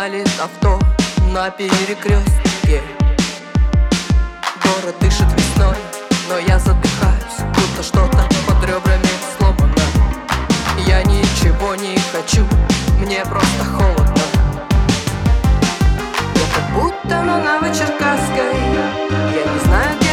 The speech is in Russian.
палит авто на перекрестке. Город дышит весной, но я задыхаюсь, будто что-то под ребрами сломано. Я ничего не хочу, мне просто холодно. Я как будто на Новочеркасской, я не знаю, где